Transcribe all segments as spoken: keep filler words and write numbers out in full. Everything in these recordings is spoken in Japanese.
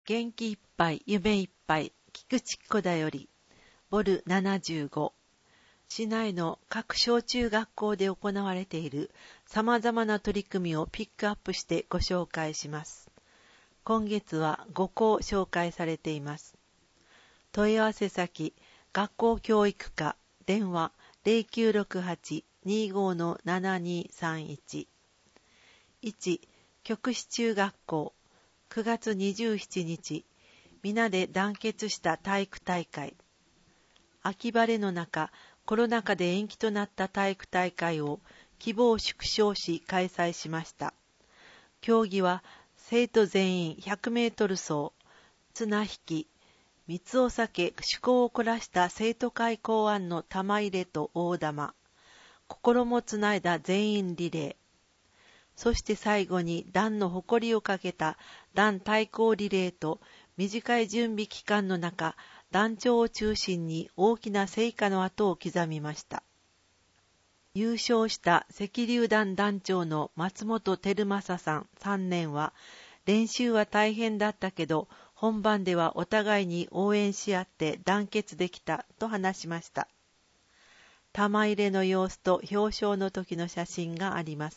元気いっぱい夢いっぱい菊池子だよりボルななじゅうご。市内の各小中学校で行われているさまざまな取り組みをピックアップしてご紹介します。今月はごこ紹介されています。問い合わせ先学校教育課電話 ゼロきゅうろくはち にーごー ななにーさんいち。いち. 極志中学校くがつにじゅうしちにち、皆で団結した体育大会。秋晴れの中、コロナ禍で延期となった体育大会を規模を縮小し開催しました。競技は生徒全員ひゃくメートル走、綱引き、密を避け趣向を凝らした生徒会考案の玉入れと大玉、心もつないだ全員リレー、そして最後に団の誇りをかけた団対抗リレーと短い準備期間の中、団長を中心に大きな成果の跡を刻みました。優勝した赤竜団団長の松本照正さんさんねんは、練習は大変だったけど、本番ではお互いに応援し合って団結できたと話しました。玉入れの様子と表彰の時の写真があります。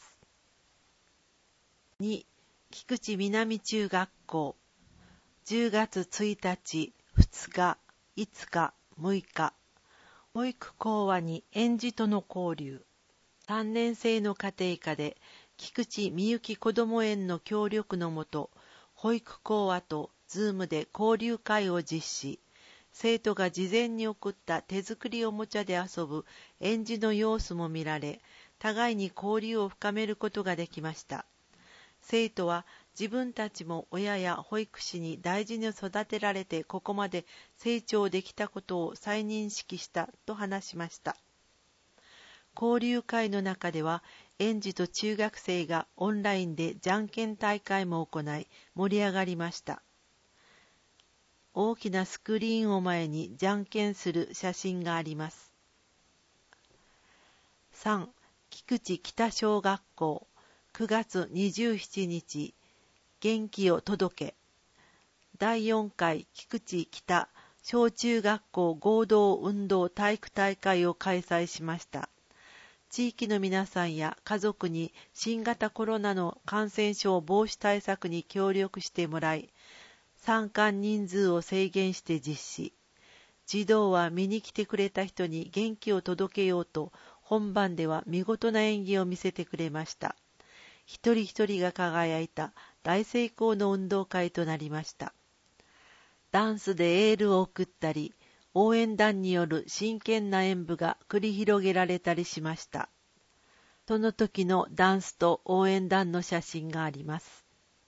に. 菊池南中学校じゅうがつついたち、ふつか、いつか、むいか、保育講話に園児との交流。さんねんせいの家庭科で菊池みゆきこども園の協力のもと、保育講話とズームで交流会を実施。生徒が事前に送った手作りおもちゃで遊ぶ園児の様子も見られ、互いに交流を深めることができました。生徒は自分たちも親や保育士に大事に育てられてここまで成長できたことを再認識したと話しました。交流会の中では園児と中学生がオンラインでじゃんけん大会も行い盛り上がりました。大きなスクリーンを前にじゃんけんする写真があります。さん. 菊池北小学校くがつにじゅうしちにち、元気を届け。だいよんかい菊池北小中学校合同運動体育大会を開催しました。地域の皆さんや家族に新型コロナの感染症防止対策に協力してもらい、参加人数を制限して実施。児童は見に来てくれた人に元気を届けようと、本番では見事な演技を見せてくれました。一人一人が輝いた大成功の運動会となりました。ダンスでエールを送ったり、応援団による真剣な演舞が繰り広げられたりしました。その時のダンスと応援団の写真があります。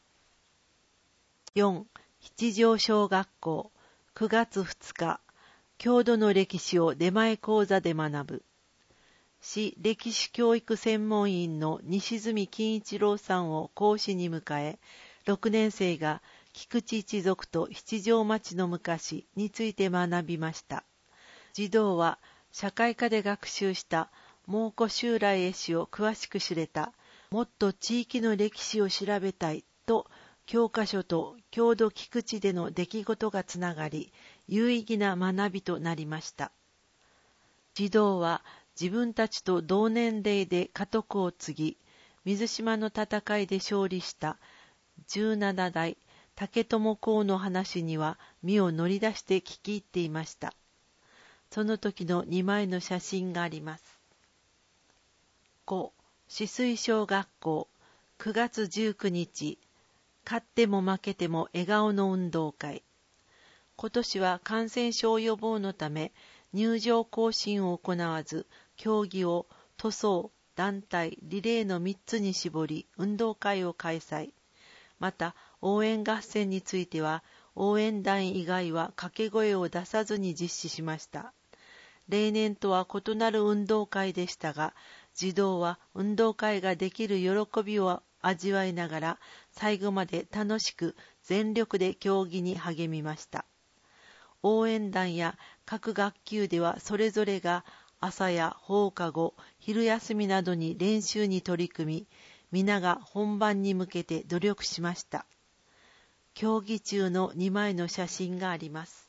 よん. 七条小学校くがつふつか、郷土の歴史を出前講座で学ぶ。市歴史教育専門員の西住金一郎さんを講師に迎え、ろくねんせいが菊池一族と七条町の昔について学びました。児童は社会科で学習した蒙古襲来絵師を詳しく知れた、もっと地域の歴史を調べたいと教科書と郷土菊池での出来事がつながり、有意義な学びとなりました。児童は自分たちと同年齢で家督を継ぎ、水島の戦いで勝利したじゅうななだい竹友公の話には身を乗り出して聞き入っていました。その時のにまいの写真があります。ご. 紫水小学校くがつじゅうくにち、勝っても負けても笑顔の運動会。今年は感染症予防のため入場行進を行わず、競技を塗装、団体、リレーのみっつに絞り運動会を開催。また応援合戦については応援団以外は掛け声を出さずに実施しました。例年とは異なる運動会でしたが、児童は運動会ができる喜びを味わいながら最後まで楽しく全力で競技に励みました。応援団や各学級ではそれぞれが朝や放課後、昼休みなどに練習に取り組み、皆が本番に向けて努力しました。 競技中のにまいの写真があります。